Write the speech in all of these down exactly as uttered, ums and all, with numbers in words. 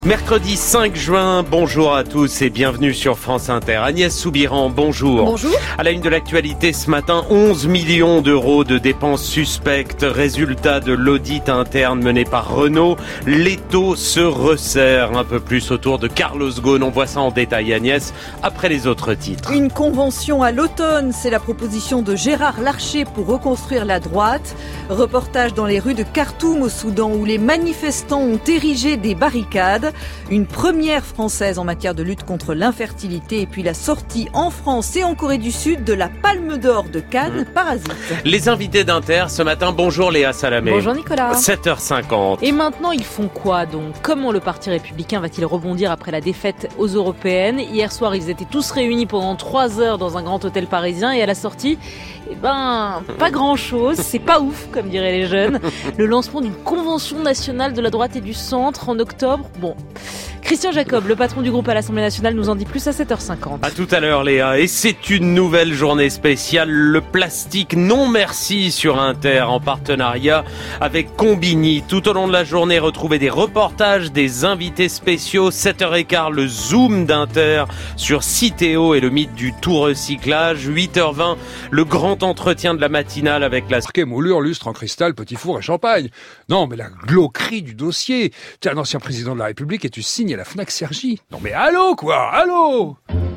Mercredi cinq juin, bonjour à tous et bienvenue sur France Inter. Agnès Soubiran, bonjour. Bonjour. À la une de l'actualité ce matin, onze millions d'euros de dépenses suspectes. Résultat de l'audit interne mené par Renault. L'étau se resserre un peu plus autour de Carlos Ghosn. On voit ça en détail, Agnès, après les autres titres. Une convention à l'automne, c'est la proposition de Gérard Larcher pour reconstruire la droite. Reportage dans les rues de Khartoum au Soudan où les manifestants ont érigé des barricades. Une première française en matière de lutte contre l'infertilité et puis la sortie en France et en Corée du Sud de la Palme d'Or de Cannes, mmh. Parasite. Les invités d'Inter ce matin, bonjour Léa Salamé. Bonjour Nicolas. sept heures cinquante. Et maintenant, ils font quoi donc ? Comment le Parti républicain va-t-il rebondir après la défaite aux européennes ? Hier soir, ils étaient tous réunis pendant trois heures dans un grand hôtel parisien et à la sortie, eh ben, pas grand-chose. C'est pas ouf, comme diraient les jeunes. Le lancement d'une convention nationale de la droite et du centre en octobre. Bon. Christian Jacob, le patron du groupe à l'Assemblée nationale, nous en dit plus à sept heures cinquante. À tout à l'heure Léa, et c'est une nouvelle journée spéciale, le plastique non merci sur Inter en partenariat avec Combini. Tout au long de la journée, retrouvez des reportages, des invités spéciaux, sept heures quinze, le zoom d'Inter sur Citeo et le mythe du tout recyclage, huit heures vingt, le grand entretien de la matinale avec la... Marqué, moulure, lustre en cristal, petit four et champagne. Non, mais la glauquerie du dossier. Tu es un ancien président de la République et tu signes à la Fnac Cergy. Non mais allô quoi, allô.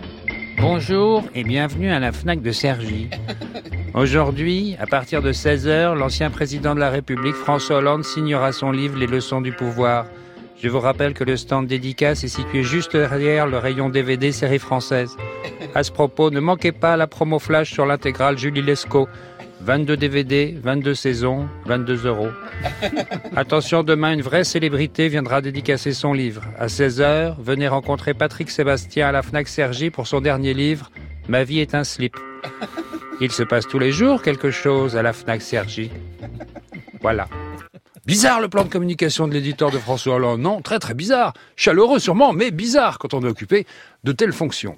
Bonjour et bienvenue à la Fnac de Cergy. Aujourd'hui, à partir de seize heures, l'ancien président de la République, François Hollande, signera son livre « Les leçons du pouvoir ». Je vous rappelle que le stand dédicace est situé juste derrière le rayon D V D série française. À ce propos, ne manquez pas la promo flash sur l'intégrale Julie Lescaut. vingt-deux D V D, vingt-deux saisons, vingt-deux euros. Attention, demain, une vraie célébrité viendra dédicacer son livre. À seize heures, venez rencontrer Patrick Sébastien à la Fnac Cergy pour son dernier livre, Ma vie est un slip. Il se passe tous les jours quelque chose à la Fnac Cergy. Voilà. Bizarre le plan de communication de l'éditeur de François Hollande. Non, très très bizarre. Chaleureux sûrement, mais bizarre quand on est occupé de telles fonctions.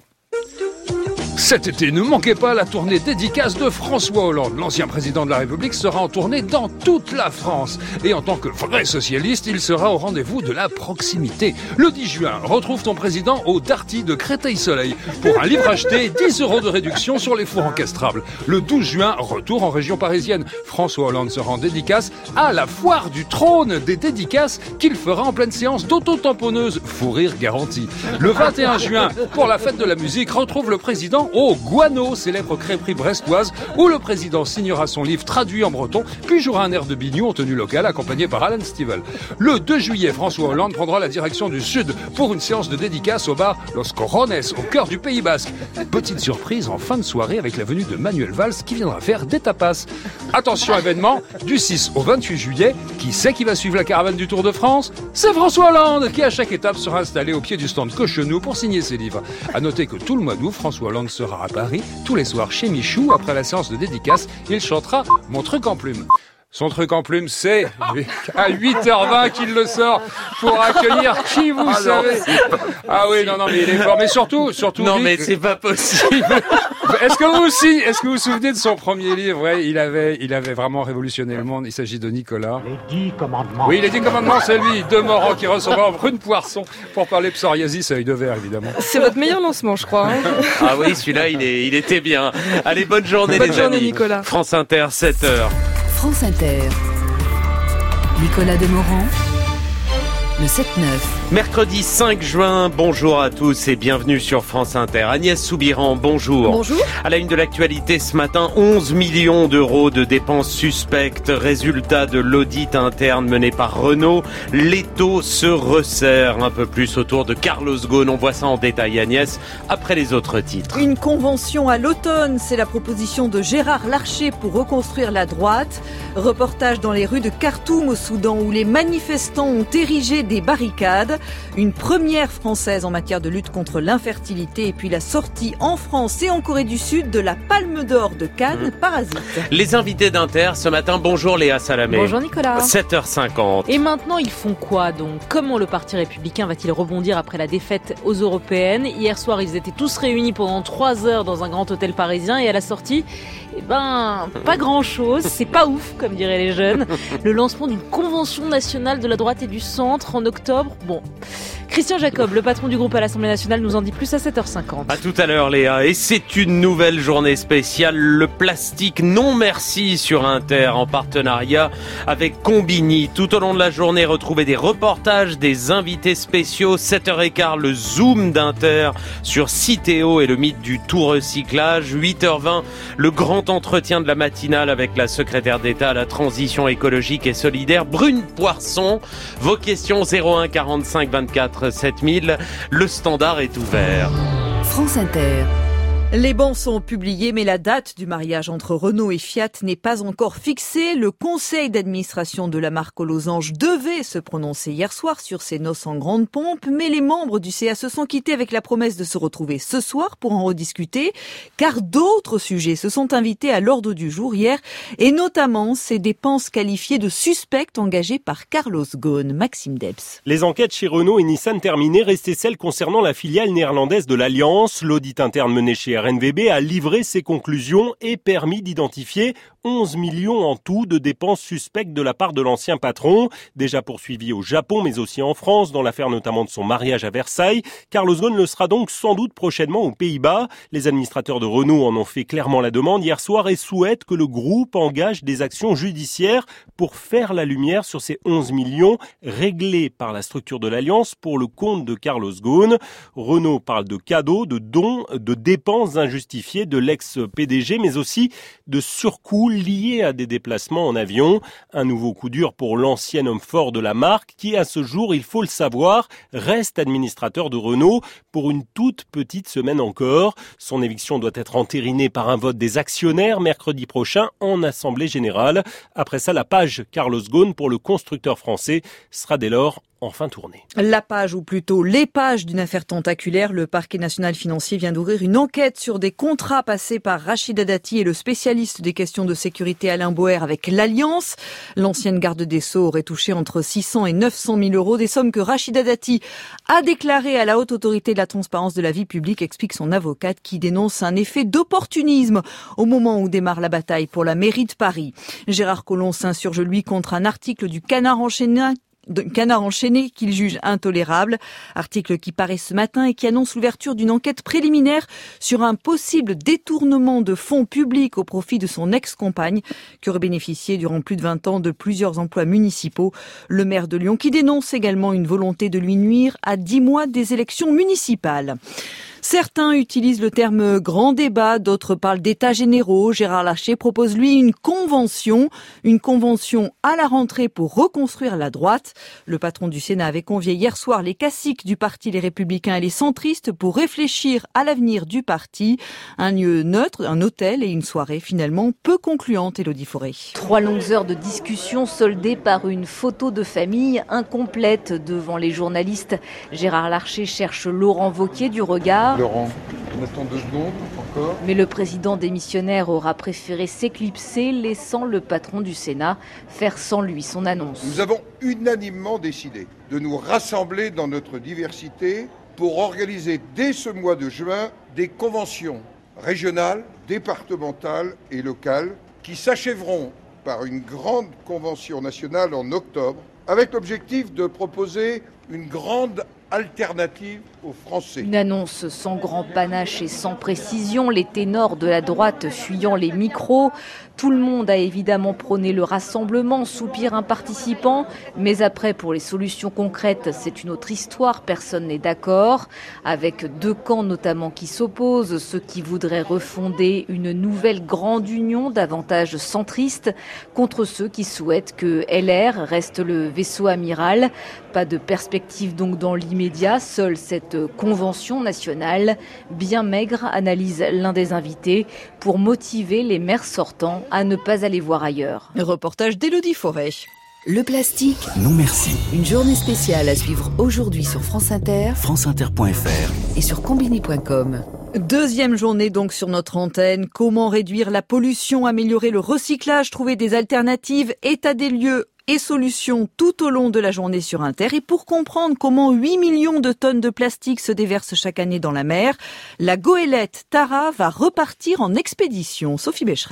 Cet été, ne manquez pas la tournée dédicace de François Hollande. L'ancien président de la République sera en tournée dans toute la France. Et en tant que vrai socialiste, il sera au rendez-vous de la proximité. Le dix juin, retrouve ton président au Darty de Créteil-Soleil. Pour un livre acheté, dix euros de réduction sur les fours encastrables. Le douze juin, retour en région parisienne. François Hollande sera en dédicace à la foire du trône des dédicaces qu'il fera en pleine séance d'auto-tamponneuse. Fou rire garanti. Le vingt et un juin, pour la fête de la musique, retrouve le président au Guano, célèbre crêperie brestoise, où le président signera son livre traduit en breton, puis jouera un air de bignou en tenue locale, accompagné par Alan Stivell. Le deux juillet, François Hollande prendra la direction du Sud pour une séance de dédicace au bar Los Corones, au cœur du Pays Basque. Petite surprise en fin de soirée avec la venue de Manuel Valls qui viendra faire des tapas. Attention événement, du six au vingt-huit juillet, qui c'est qui va suivre la caravane du Tour de France ? C'est François Hollande qui à chaque étape sera installé au pied du stand Cochenou pour signer ses livres. À noter que tout le mois d'août, François Hollande sera à Paris, tous les soirs chez Michou. Après la séance de dédicace, il chantera Mon truc en plume. Son truc en plume, c'est à huit heures vingt qu'il le sort pour accueillir qui vous ah savez. Non, ah oui, non, non, mais il est fort. Mais surtout, surtout. Non, mais c'est pas possible. Est-ce que vous aussi, est-ce que vous vous souvenez de son premier livre ? Ouais, il avait, il avait vraiment révolutionné le monde. Il s'agit de Nicolas. Les dix commandements. Oui, les dix commandements, c'est lui. Deux morants qui ressemblent à Brune Poisson pour parler psoriasis avec deux verres, évidemment. C'est votre meilleur lancement, je crois. Hein. Ah oui, celui-là, il est, il était bien. Allez, bonne journée, bonne les journée, amis. Nicolas. France Inter, sept heures. France Inter. Nicolas Demorand. Le sept neuf. Mercredi cinq juin, bonjour à tous et bienvenue sur France Inter. Agnès Soubiran, bonjour. Bonjour. À la une de l'actualité ce matin, onze millions d'euros de dépenses suspectes. Résultat de l'audit interne mené par Renault. L'étau se resserre un peu plus autour de Carlos Ghosn. On voit ça en détail, Agnès, après les autres titres. Une convention à l'automne, c'est la proposition de Gérard Larcher pour reconstruire la droite. Reportage dans les rues de Khartoum au Soudan où les manifestants ont érigé des barricades. Une première française en matière de lutte contre l'infertilité et puis la sortie en France et en Corée du Sud de la Palme d'Or de Cannes, mmh. Parasite. Les invités d'Inter ce matin, bonjour Léa Salamé. Bonjour Nicolas. sept heures cinquante. Et maintenant, ils font quoi donc ? Comment le Parti républicain va-t-il rebondir après la défaite aux européennes ? Hier soir, ils étaient tous réunis pendant trois heures dans un grand hôtel parisien et à la sortie, eh ben, pas grand-chose. C'est pas ouf, comme diraient les jeunes. Le lancement d'une convention nationale de la droite et du centre en octobre. Bon. Christian Jacob, le patron du groupe à l'Assemblée nationale, nous en dit plus à sept heures cinquante. À tout à l'heure Léa, et c'est une nouvelle journée spéciale, le plastique non merci sur Inter en partenariat avec Combini. Tout au long de la journée, retrouvez des reportages, des invités spéciaux, sept heures quinze, le Zoom d'Inter sur Citeo et le mythe du tout recyclage, huit heures vingt, le grand entretien de la matinale avec la secrétaire d'État à la transition écologique et solidaire, Brune Poirson. Vos questions zéro un quarante-cinq vingt-quatre sept mille, le standard est ouvert. France Inter. Les bans sont publiés, mais la date du mariage entre Renault et Fiat n'est pas encore fixée. Le conseil d'administration de la marque aux losanges devait se prononcer hier soir sur ces noces en grande pompe, mais les membres du C A se sont quittés avec la promesse de se retrouver ce soir pour en rediscuter, car d'autres sujets se sont invités à l'ordre du jour hier, et notamment ces dépenses qualifiées de suspectes engagées par Carlos Ghosn. Maxime Debs. Les enquêtes chez Renault et Nissan terminées, restaient celles concernant la filiale néerlandaise de l'Alliance. L'audit interne mené chez R N V B a livré ses conclusions et permis d'identifier onze millions en tout de dépenses suspectes de la part de l'ancien patron, déjà poursuivi au Japon mais aussi en France, dans l'affaire notamment de son mariage à Versailles. Carlos Ghosn le sera donc sans doute prochainement aux Pays-Bas. Les administrateurs de Renault en ont fait clairement la demande hier soir et souhaitent que le groupe engage des actions judiciaires pour faire la lumière sur ces onze millions réglés par la structure de l'Alliance pour le compte de Carlos Ghosn. Renault parle de cadeaux, de dons, de dépenses injustifiées de l'ex-P D G, mais aussi de surcoûts liés à des déplacements en avion. Un nouveau coup dur pour l'ancien homme fort de la marque qui, à ce jour, il faut le savoir, reste administrateur de Renault pour une toute petite semaine encore. Son éviction doit être entérinée par un vote des actionnaires mercredi prochain en Assemblée générale. Après ça, la page Carlos Ghosn pour le constructeur français sera dès lors enfin tournée. La page, ou plutôt les pages d'une affaire tentaculaire. Le parquet national financier vient d'ouvrir une enquête sur des contrats passés par Rachida Dati et le spécialiste des questions de sécurité Alain Boer avec l'Alliance. L'ancienne garde des Sceaux aurait touché entre six cents et neuf cent mille euros, des sommes que Rachida Dati a déclarées à la Haute Autorité de la Transparence de la Vie Publique, explique son avocate qui dénonce un effet d'opportunisme au moment où démarre la bataille pour la mairie de Paris. Gérard Collomb s'insurge lui contre un article du Canard enchaîné de Canard enchaîné qu'il juge intolérable. Article qui paraît ce matin et qui annonce l'ouverture d'une enquête préliminaire sur un possible détournement de fonds publics au profit de son ex-compagne qui aurait bénéficié durant plus de vingt ans de plusieurs emplois municipaux. Le maire de Lyon qui dénonce également une volonté de lui nuire à dix mois des élections municipales. Certains utilisent le terme grand débat, d'autres parlent d'états généraux. Gérard Larcher propose lui une convention, une convention à la rentrée pour reconstruire la droite. Le patron du Sénat avait convié hier soir les caciques du parti Les Républicains et les centristes pour réfléchir à l'avenir du parti. Un lieu neutre, un hôtel et une soirée finalement peu concluante, Élodie Forêt. Trois longues heures de discussion soldées par une photo de famille incomplète devant les journalistes. Gérard Larcher cherche Laurent Wauquiez du Regard. Laurent, on attend deux secondes encore. Mais le président démissionnaire aura préféré s'éclipser, laissant le patron du Sénat faire sans lui son annonce. Nous avons unanimement décidé de nous rassembler dans notre diversité pour organiser dès ce mois de juin des conventions régionales, départementales et locales qui s'achèveront par une grande convention nationale en octobre avec l'objectif de proposer une grande alternative aux Français. Une annonce sans grand panache et sans précision, les ténors de la droite fuyant les micros. Tout le monde a évidemment prôné le rassemblement, soupire un participant. Mais après, pour les solutions concrètes, c'est une autre histoire, personne n'est d'accord. Avec deux camps notamment qui s'opposent, ceux qui voudraient refonder une nouvelle grande union davantage centriste, contre ceux qui souhaitent que L R reste le vaisseau amiral. Pas de perspective donc dans l'immédiat, seule cette convention nationale, bien maigre, analyse l'un des invités, pour motiver les maires sortants à ne pas aller voir ailleurs. Reportage d'Élodie Forêt. Le plastique, non merci. Une journée spéciale à suivre aujourd'hui sur France Inter, franceinter point f r et sur combini point com. Deuxième journée donc sur notre antenne. Comment réduire la pollution, améliorer le recyclage, trouver des alternatives, état des lieux et solutions tout au long de la journée sur Inter. Et pour comprendre comment huit millions de tonnes de plastique se déversent chaque année dans la mer, la goélette Tara va repartir en expédition. Sophie Becherel.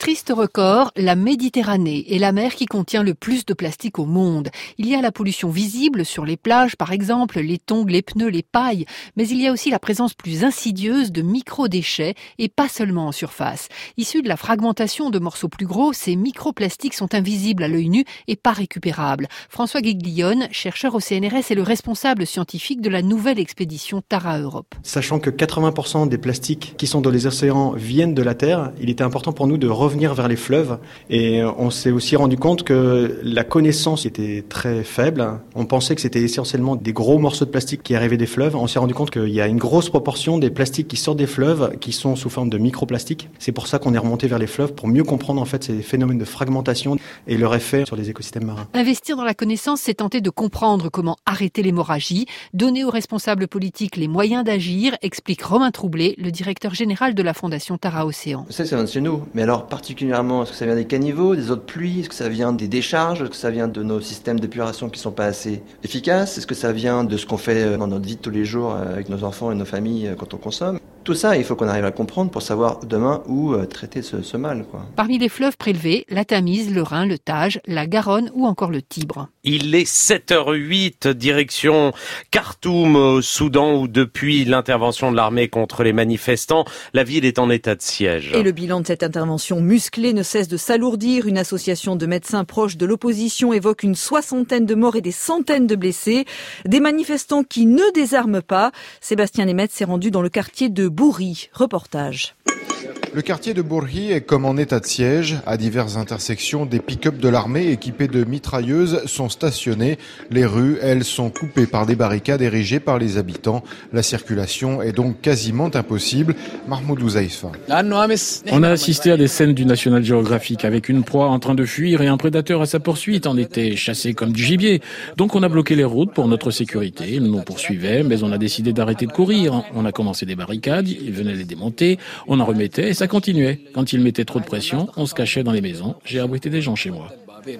Triste record, la Méditerranée est la mer qui contient le plus de plastique au monde. Il y a la pollution visible sur les plages, par exemple, les tongs, les pneus, les pailles, mais il y a aussi la présence plus insidieuse de microdéchets et pas seulement en surface. Issus de la fragmentation de morceaux plus gros, ces microplastiques sont invisibles à l'œil nu et pas récupérables. François Guiglione, chercheur au C N R S, est le responsable scientifique de la nouvelle expédition Tara Europe. Sachant que quatre-vingts pour cent des plastiques qui sont dans les océans viennent de la Terre, il était important pour nous de revenir vers les fleuves et on s'est aussi rendu compte que la connaissance était très faible. On pensait que c'était essentiellement des gros morceaux de plastique qui arrivaient des fleuves. On s'est rendu compte qu'il y a une grosse proportion des plastiques qui sortent des fleuves qui sont sous forme de microplastiques. C'est pour ça qu'on est remonté vers les fleuves pour mieux comprendre en fait ces phénomènes de fragmentation et leur effet sur les écosystèmes marins. Investir dans la connaissance, c'est tenter de comprendre comment arrêter l'hémorragie, donner aux responsables politiques les moyens d'agir, explique Romain Troublé, le directeur général de la Fondation Tara Océan. Ça, ça vient de chez nous, mais alors particulièrement, est-ce que ça vient des caniveaux, des eaux de pluie, est-ce que ça vient des décharges, est-ce que ça vient de nos systèmes d'épuration qui sont pas assez efficaces, est-ce que ça vient de ce qu'on fait dans notre vie de tous les jours avec nos enfants et nos familles quand on consomme? Tout ça, il faut qu'on arrive à comprendre pour savoir demain où traiter ce, ce mal, quoi. Parmi les fleuves prélevés, la Tamise, le Rhin, le Tage, la Garonne ou encore le Tibre. Il est sept heures huit, direction Khartoum, au Soudan, où depuis l'intervention de l'armée contre les manifestants, la ville est en état de siège. Et le bilan de cette intervention musclée ne cesse de s'alourdir. Une association de médecins proches de l'opposition évoque une soixantaine de morts et des centaines de blessés. Des manifestants qui ne désarment pas. Sébastien Lemaitre s'est rendu dans le quartier de Bourri. Reportage. Le quartier de Bourri est comme en état de siège. À diverses intersections, des pick-up de l'armée équipés de mitrailleuses sont stationnés. Les rues, elles, sont coupées par des barricades érigées par les habitants. La circulation est donc quasiment impossible. Mahmoud Ouzaifa. On a assisté à des scènes du National Geographic avec une proie en train de fuir et un prédateur à sa poursuite. On était chassés comme du gibier. Donc on a bloqué les routes pour notre sécurité. Ils nous poursuivaient, mais on a décidé d'arrêter de courir. On a commencé des barricades, ils venaient les démonter, on en remettait et ça continuait. Quand ils mettaient trop de pression, on se cachait dans les maisons. J'ai abrité des gens chez moi.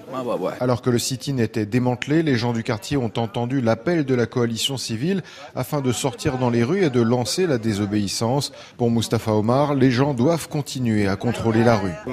Alors que le sit-in était démantelé, les gens du quartier ont entendu l'appel de la coalition civile afin de sortir dans les rues et de lancer la désobéissance. Pour Mustapha Omar, les gens doivent continuer à contrôler la rue.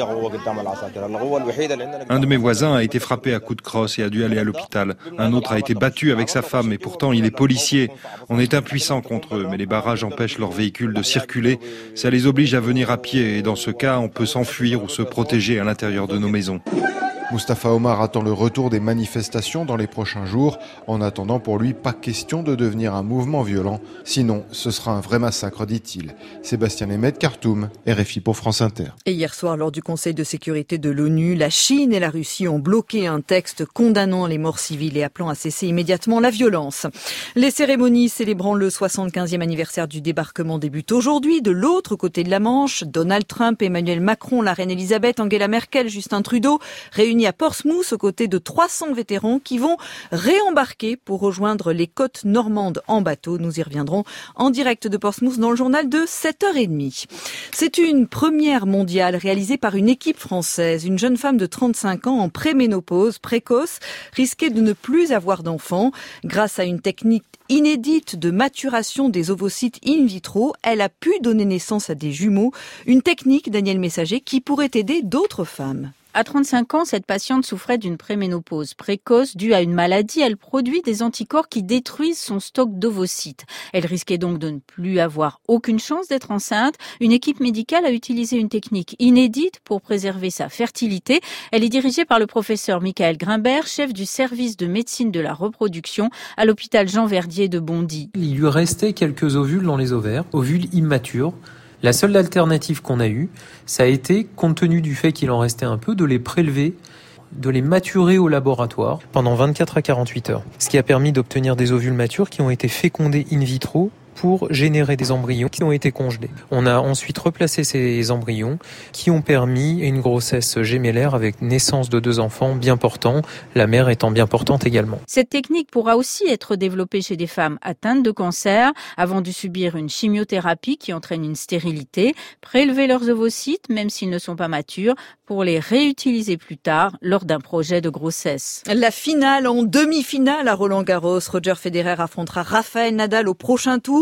Un de mes voisins a été frappé à coups de crosse et a dû aller à l'hôpital. Un autre a été battu avec sa femme et pourtant il est policier. On est impuissant contre eux, mais les barrages empêchent leurs véhicules de circuler. Ça les oblige à venir à pied et dans ce cas, on peut s'enfuir ou se protéger à l'intérieur de nos maisons. Mustapha Omar attend le retour des manifestations dans les prochains jours. En attendant, pour lui, pas question de devenir un mouvement violent. Sinon, ce sera un vrai massacre, dit-il. Sébastien Lemaitre, Khartoum, R F I pour France Inter. Et hier soir, lors du Conseil de sécurité de l'ONU, la Chine et la Russie ont bloqué un texte condamnant les morts civiles et appelant à cesser immédiatement la violence. Les cérémonies célébrant le soixante-quinzième anniversaire du débarquement débutent aujourd'hui. De l'autre côté de la Manche, Donald Trump, Emmanuel Macron, la reine Elisabeth, Angela Merkel, Justin Trudeau, réunis à Portsmouth aux côtés de trois cents vétérans qui vont réembarquer pour rejoindre les côtes normandes en bateau. Nous y reviendrons en direct de Portsmouth dans le journal de sept heures trente. C'est une première mondiale réalisée par une équipe française. Une jeune femme de trente-cinq ans en préménopause précoce risquait de ne plus avoir d'enfants. Grâce à une technique inédite de maturation des ovocytes in vitro, elle a pu donner naissance à des jumeaux. Une technique, Daniel Messager, qui pourrait aider d'autres femmes. À trente-cinq ans, cette patiente souffrait d'une préménopause précoce due à une maladie. Elle produit des anticorps qui détruisent son stock d'ovocytes. Elle risquait donc de ne plus avoir aucune chance d'être enceinte. Une équipe médicale a utilisé une technique inédite pour préserver sa fertilité. Elle est dirigée par le professeur Michael Grimbert, chef du service de médecine de la reproduction à l'hôpital Jean Verdier de Bondy. Il lui restait quelques ovules dans les ovaires, ovules immatures. La seule alternative qu'on a eue, ça a été, compte tenu du fait qu'il en restait un peu, de les prélever, de les maturer au laboratoire pendant vingt-quatre à quarante-huit heures. Ce qui a permis d'obtenir des ovules matures qui ont été fécondés in vitro pour générer des embryons qui ont été congelés. On a ensuite replacé ces embryons qui ont permis une grossesse gémellaire avec naissance de deux enfants bien portants, la mère étant bien portante également. Cette technique pourra aussi être développée chez des femmes atteintes de cancer avant de subir une chimiothérapie qui entraîne une stérilité, prélever leurs ovocytes même s'ils ne sont pas matures pour les réutiliser plus tard lors d'un projet de grossesse. La finale en demi-finale à Roland-Garros. Roger Federer affrontera Rafael Nadal au prochain tour.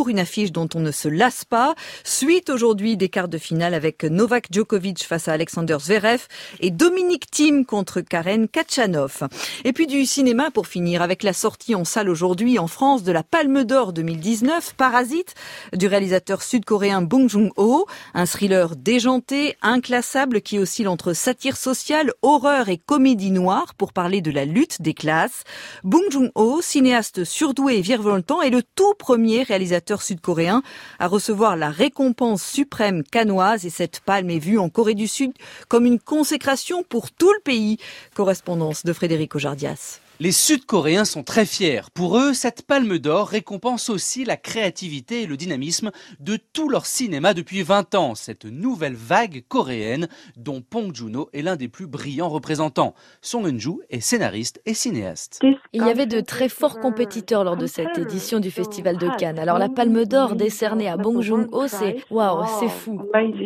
toujours une affiche dont on ne se lasse pas. Suite aujourd'hui des quarts de finale avec Novak Djokovic face à Alexander Zverev et Dominic Thiem contre Karen Khachanov. Et puis du cinéma pour finir avec la sortie en salle aujourd'hui en France de la Palme d'Or deux mille dix-neuf, Parasite, du réalisateur sud-coréen Bong Joon-ho. Un thriller déjanté, inclassable qui oscille entre satire sociale, horreur et comédie noire pour parler de la lutte des classes. Bong Joon-ho, cinéaste surdoué et virevoltant, est le tout premier réalisateur sud-coréen à recevoir la récompense suprême cannoise et cette palme est vue en Corée du Sud comme une consécration pour tout le pays. Correspondance de Frédéric Ojardias. Les Sud-Coréens sont très fiers. Pour eux, cette palme d'or récompense aussi la créativité et le dynamisme de tout leur cinéma depuis vingt ans. Cette nouvelle vague coréenne dont Bong Joon-ho est l'un des plus brillants représentants. Song Eun-joo est scénariste et cinéaste. Il y avait de très forts compétiteurs lors de cette édition du Festival de Cannes. Alors la palme d'or décernée à Bong Joon-ho, c'est waouh, c'est fou.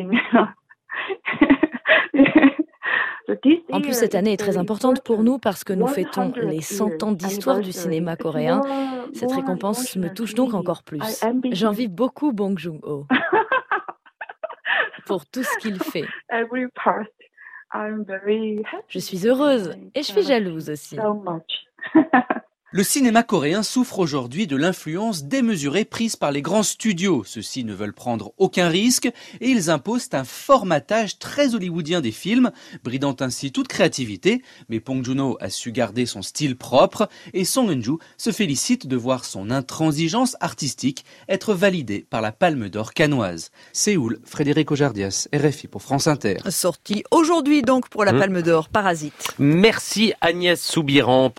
En plus, cette année est très importante pour nous parce que nous fêtons les cent ans d'histoire du cinéma coréen. Cette récompense me touche donc encore plus. J'envie beaucoup Bong Joon-ho pour tout ce qu'il fait. Je suis heureuse et je suis jalouse aussi. Le cinéma coréen souffre aujourd'hui de l'influence démesurée prise par les grands studios. Ceux-ci ne veulent prendre aucun risque et ils imposent un formatage très hollywoodien des films, bridant ainsi toute créativité. Mais Bong Joon-ho a su garder son style propre et Song Eun-joo se félicite de voir son intransigeance artistique être validée par la Palme d'Or cannoise. Séoul, Frédéric Ojardias, R F I pour France Inter. Sortie aujourd'hui donc pour la Palme d'Or, Parasite. Merci Agnès Soubiran.